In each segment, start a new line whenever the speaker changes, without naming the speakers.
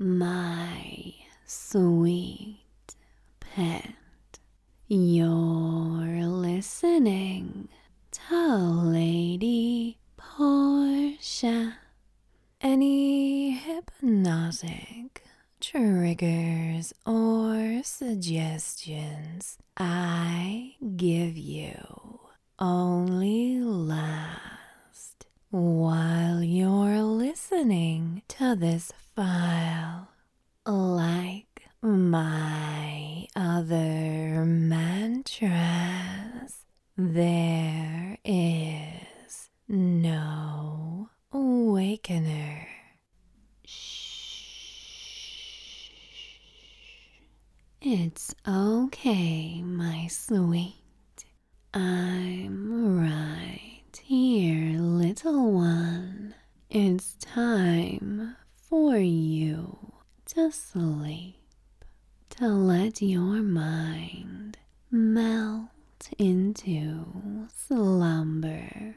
my sweet pet. You're listening to Lady Portia. Any hypnotic triggers or suggestions I give you only last while you're listening to this file. Like my other mantras, there is no awakener. Shh. It's okay, my sweet. I'm right here, little one. It's time for you to sleep, to let your mind melt into slumber.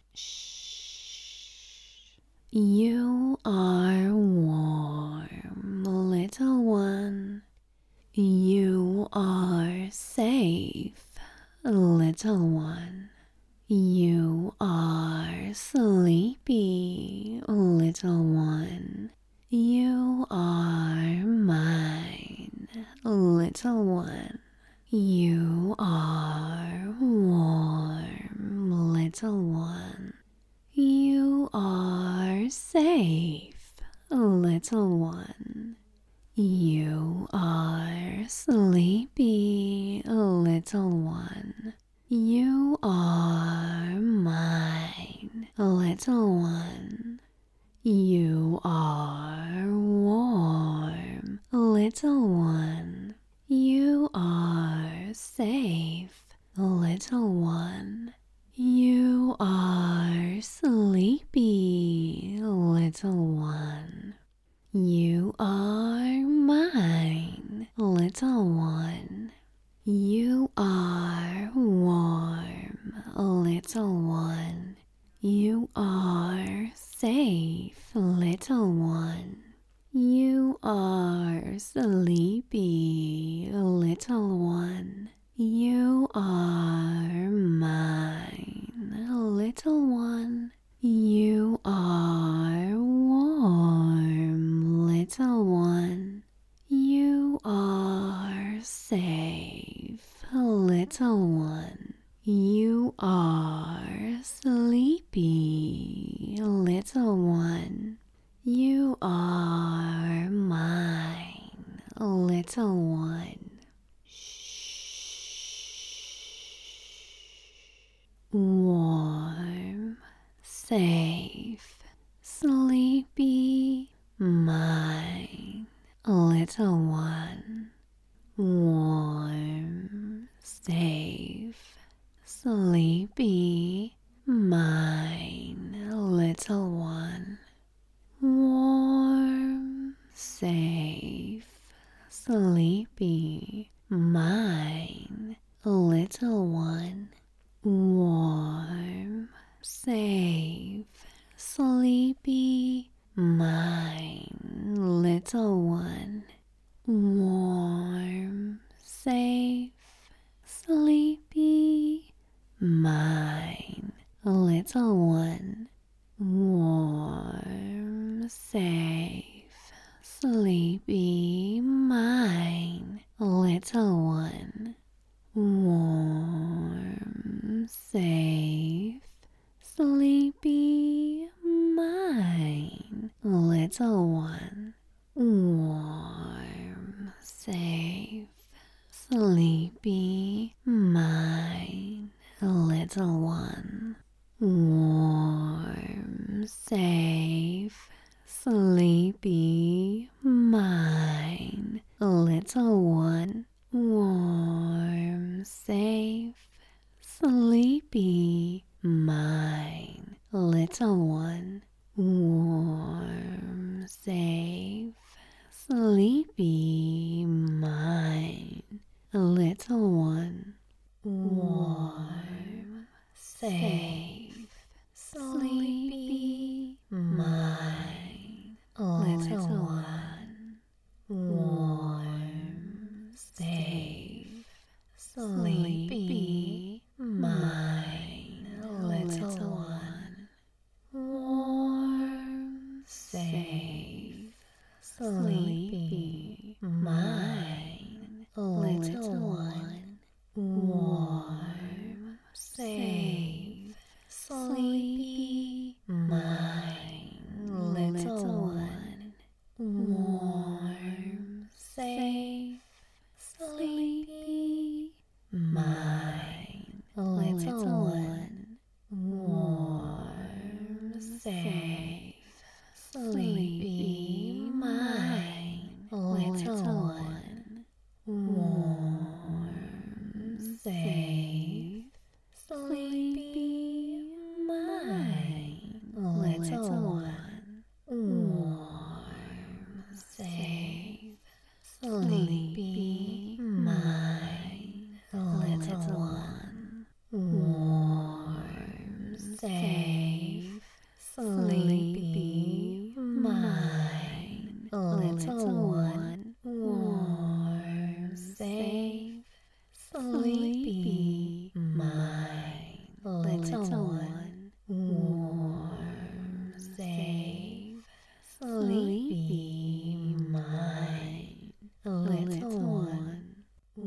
Shh. You are warm, little one. You are safe, little one. You are sleepy, little one. You are mine, little one. You are warm, little one. You are safe, little one. You are sleepy, little one. You are mine, little one. You are warm, little one. You are safe, little one. You are sleepy, little one. You are mine, little one. You are warm, little one. You are safe, little one. You are sleepy, little one. You are mine, little one. You are warm, little one. You are safe, little one. You are sleepy, little one. You are mine, little one. Warm, safe, sleepy, mine, little one. Warm, safe, sleepy, mine, little one. Warm, safe, sleepy, mine, little one. Warm, safe, sleepy, mine, little one. Warm, safe, sleepy, mine, little one. Warm, safe, sleepy, mine, little one. Warm, safe, sleepy, mine, little one. Warm, safe, sleepy, mine, little one. Warm, safe, sleepy, mine, little one. Warm, safe, sleepy, mine, little one. Warm, safe, sleepy, mine, little one. Warm, safe, sleepy, mine, little one. safe, sleepy, mine, little one, warm, safe, sleepy, mine, little one, warm, safe, sleepy, mine, little one, warm, safe, sleepy, mine, little one, warm, safe, sleepy, mine, little one, warm, safe, sleepy, mine, little one, warm, safe, sleepy, mine, little one, warm, safe, sleepy, mine, little one, warm, safe, sleepy, mine, little one,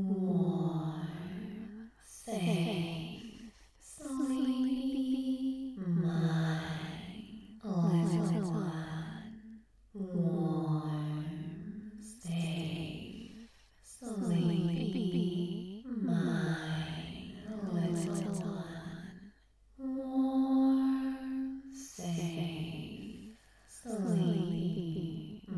warm, safe, sleepy, mine, little one, warm, safe, sleepy, mine, little one, warm, safe, sleepy,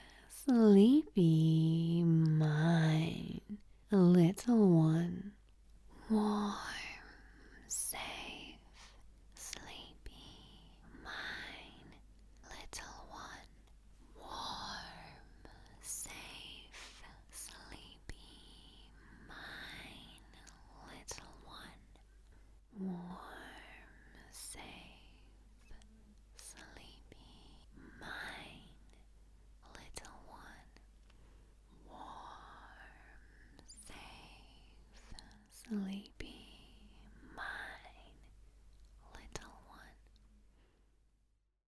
sleepy mine, little one. Warm, safe, sleepy mine, little one. Warm, safe, sleepy mine, little one. Warm, safe, sleepy mine, little one. Warm, safe, sleepy